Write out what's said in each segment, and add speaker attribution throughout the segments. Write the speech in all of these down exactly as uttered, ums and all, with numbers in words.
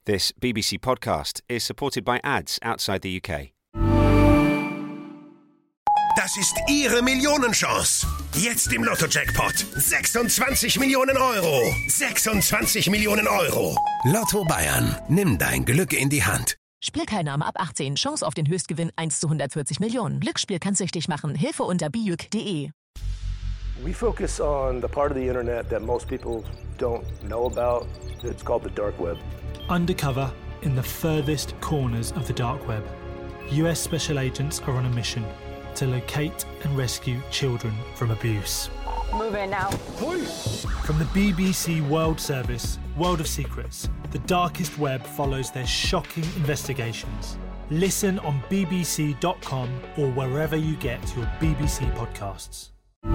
Speaker 1: This B B C podcast is supported by ads outside the U K.
Speaker 2: Das ist Ihre Millionenchance. Jetzt im Lotto-Jackpot. sechsundzwanzig Millionen Euro. sechsundzwanzig Millionen Euro. Lotto Bayern. Nimm dein Glück in die Hand.
Speaker 3: Spielteilnahme ab achtzehn. Chance auf den Höchstgewinn eins zu hundertvierzig Millionen. Glücksspiel kann süchtig machen. Hilfe unter b u k punkt d e.
Speaker 4: We focus on the part of the internet that most people don't know about. It's called the dark web.
Speaker 5: Undercover in the furthest corners of the dark web, U S special agents are on a mission to locate and rescue children from abuse.
Speaker 6: Move in now.
Speaker 5: Please. From the B B C World Service, World of Secrets, the darkest web follows their shocking investigations. Listen on b b c dot com or wherever you get your B B C podcasts.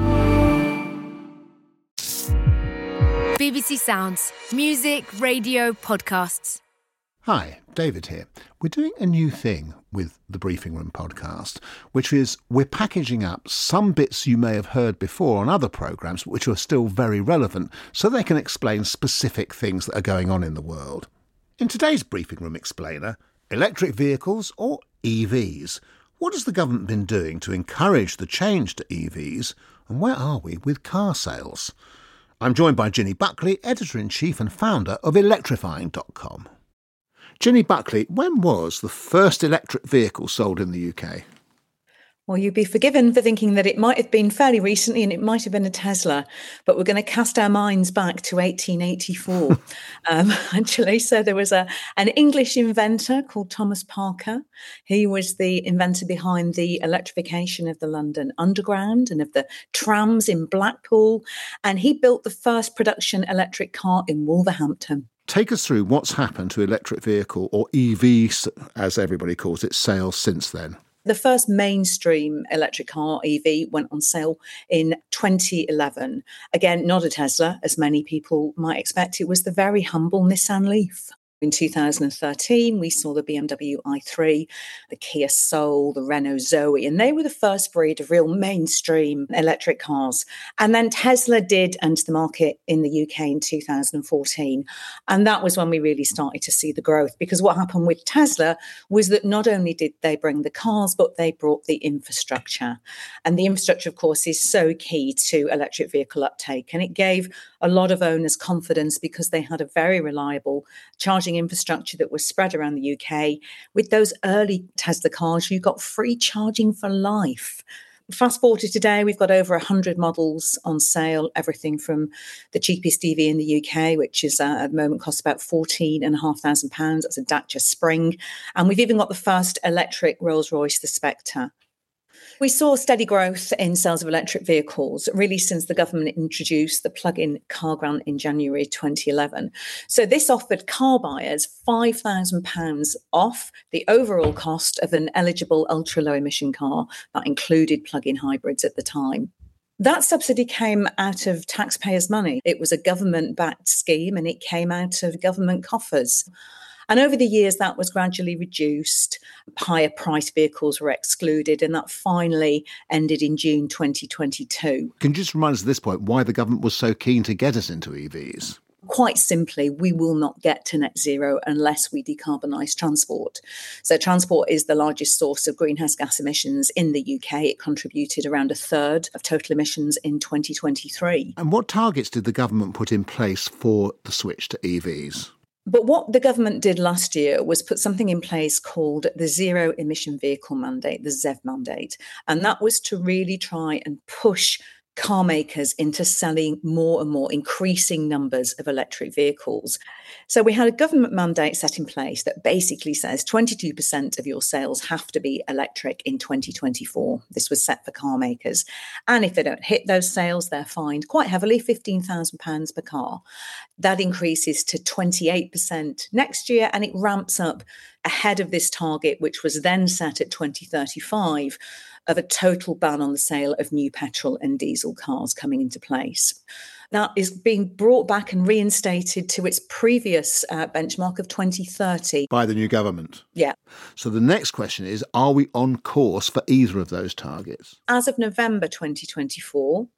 Speaker 7: B B C Sounds. Music, radio, podcasts.
Speaker 8: Hi, David here. We're doing a new thing with the Briefing Room podcast, which is we're packaging up some bits you may have heard before on other programmes which are still very relevant so they can explain specific things that are going on in the world. In today's Briefing Room Explainer, electric vehicles or E Vs. What has the government been doing to encourage the change to E Vs, and where are we with car sales? I'm joined by Ginny Buckley, Editor-in-Chief and founder of electrifying dot com. Ginny Buckley, when was the first electric vehicle sold in the U K?
Speaker 9: Well, you'd be forgiven for thinking that it might have been fairly recently and it might have been a Tesla, but we're going to cast our minds back to eighteen eighty-four, um, actually. So there was a an English inventor called Thomas Parker. He was the inventor behind the electrification of the London Underground and of the trams in Blackpool, and he built the first production electric car in Wolverhampton.
Speaker 8: Take us through what's happened to electric vehicle, or E V, as everybody calls it, sales since then.
Speaker 9: The first mainstream electric car, E V, went on sale in twenty eleven. Again, not a Tesla, as many people might expect. It was the very humble Nissan Leaf. In two thousand thirteen, we saw the B M W i three, the Kia Soul, the Renault Zoe, and they were the first breed of real mainstream electric cars. And then Tesla did enter the market in the U K in two thousand fourteen. And that was when we really started to see the growth, because what happened with Tesla was that not only did they bring the cars, but they brought the infrastructure. And the infrastructure, of course, is so key to electric vehicle uptake. And it gave a lot of owners confidence because they had a very reliable charging infrastructure that was spread around the U K. With those early Tesla cars, you got free charging for life. Fast forward to today, we've got over one hundred models on sale, everything from the cheapest E V in the U K, which is uh, at the moment costs about fourteen thousand five hundred pounds. That's a Dacia Spring. And we've even got the first electric Rolls-Royce, the Spectre. We saw steady growth in sales of electric vehicles, really since the government introduced the plug-in car grant in January twenty eleven. So this offered car buyers five thousand pounds off the overall cost of an eligible ultra-low emission car. That included plug-in hybrids at the time. That subsidy came out of taxpayers' money. It was a government-backed scheme and it came out of government coffers. And over the years, that was gradually reduced. Higher priced vehicles were excluded, and that finally ended in June twenty twenty-two.
Speaker 8: Can you just remind us at this point why the government was so keen to get us into E Vs?
Speaker 9: Quite simply, we will not get to net zero unless we decarbonise transport. So transport is the largest source of greenhouse gas emissions in the U K. It contributed around a third of total emissions in twenty twenty-three.
Speaker 8: And what targets did the government put in place for the switch to E Vs?
Speaker 9: But what the government did last year was put something in place called the Zero Emission Vehicle Mandate, the Z E V mandate. And that was to really try and push car makers into selling more and more increasing numbers of electric vehicles. So we had a government mandate set in place that basically says twenty-two percent of your sales have to be electric in twenty twenty-four. This was set for car makers. And if they don't hit those sales, they're fined quite heavily, fifteen thousand pounds per car. That increases to twenty-eight percent next year, and it ramps up ahead of this target, which was then set at twenty thirty-five, of a total ban on the sale of new petrol and diesel cars coming into place. That is being brought back and reinstated to its previous uh, benchmark of twenty thirty.
Speaker 8: By the new government?
Speaker 9: Yeah.
Speaker 8: So the next question is, are we on course for either of those targets?
Speaker 9: As of November twenty twenty-four,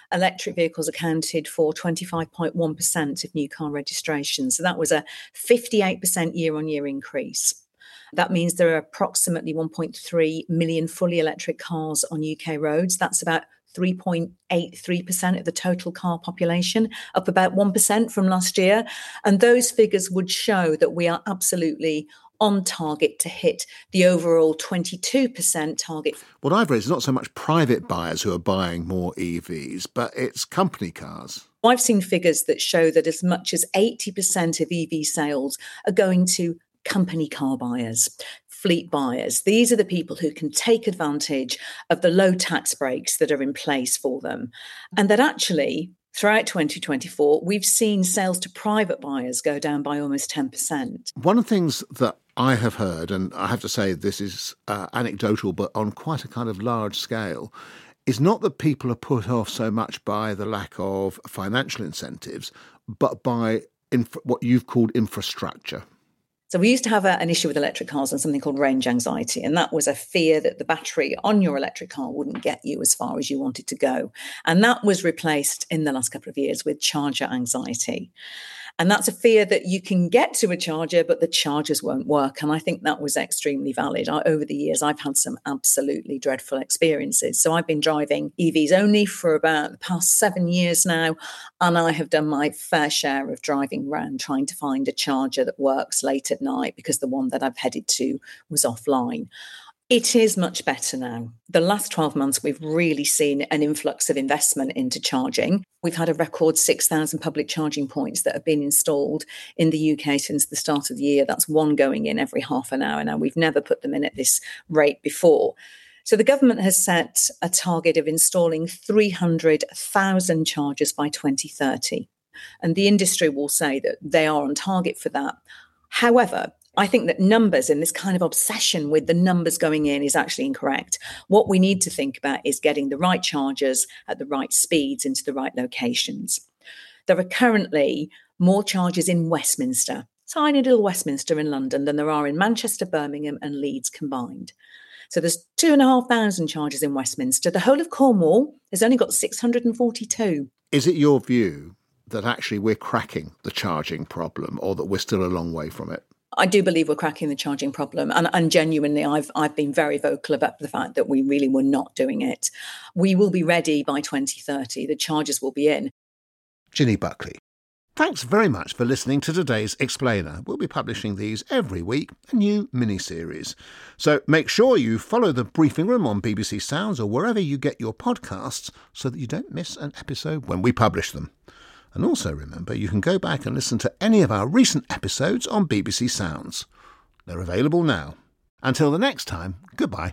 Speaker 9: electric vehicles accounted for twenty-five point one percent of new car registrations. So that was a fifty-eight percent year-on-year increase. That means there are approximately one point three million fully electric cars on U K roads. That's about three point eight three percent of the total car population, up about one percent from last year. And those figures would show that we are absolutely on target to hit the overall twenty-two percent target.
Speaker 8: What I've read is not so much private buyers who are buying more E Vs, but it's company cars.
Speaker 9: I've seen figures that show that as much as eighty percent of E V sales are going to company car buyers, fleet buyers. These are the people who can take advantage of the low tax breaks that are in place for them. And that actually, throughout twenty twenty-four, we've seen sales to private buyers go down by almost ten percent.
Speaker 8: One of the things that I have heard, and I have to say this is uh, anecdotal, but on quite a kind of large scale, is not that people are put off so much by the lack of financial incentives, but by inf- what you've called infrastructure.
Speaker 9: So we used to have a, an issue with electric cars and something called range anxiety. And that was a fear that the battery on your electric car wouldn't get you as far as you wanted to go. And that was replaced in the last couple of years with charger anxiety. And that's a fear that you can get to a charger, but the chargers won't work. And I think that was extremely valid. I, over the years, I've had some absolutely dreadful experiences. So I've been driving E Vs only for about the past seven years now. And I have done my fair share of driving around trying to find a charger that works late at night because the one that I've headed to was offline. It is much better now. The last twelve months, we've really seen an influx of investment into charging. We've had a record six thousand public charging points that have been installed in the U K since the start of the year. That's one going in every half an hour now. We've never put them in at this rate before. So the government has set a target of installing three hundred thousand chargers by twenty thirty. And the industry will say that they are on target for that. However, I think that numbers and this kind of obsession with the numbers going in is actually incorrect. What we need to think about is getting the right chargers at the right speeds into the right locations. There are currently more chargers in Westminster, tiny little Westminster in London, than there are in Manchester, Birmingham and Leeds combined. So there's two and a half thousand chargers in Westminster. The whole of Cornwall has only got six hundred forty-two.
Speaker 8: Is it your view that actually we're cracking the charging problem, or that we're still a long way from it?
Speaker 9: I do believe we're cracking the charging problem. And, and genuinely, I've I've been very vocal about the fact that we really were not doing it. We will be ready by twenty thirty. The chargers will be in.
Speaker 8: Ginny Buckley, thanks very much for listening to today's Explainer. We'll be publishing these every week, a new mini-series. So make sure you follow the Briefing Room on B B C Sounds or wherever you get your podcasts so that you don't miss an episode when we publish them. And also remember, you can go back and listen to any of our recent episodes on B B C Sounds. They're available now. Until the next time, goodbye.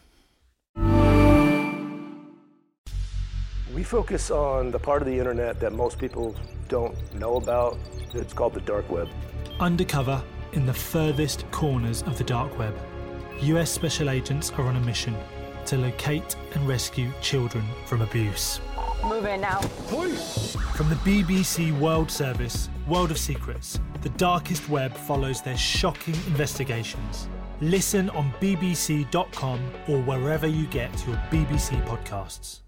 Speaker 4: We focus on the part of the internet that most people don't know about. It's called the dark web.
Speaker 5: Undercover in the furthest corners of the dark web, U S special agents are on a mission to locate and rescue children from abuse.
Speaker 6: Move in now.
Speaker 5: From the B B C World Service, World of Secrets, the darkest web follows their shocking investigations. Listen on b b c dot com or wherever you get your B B C podcasts.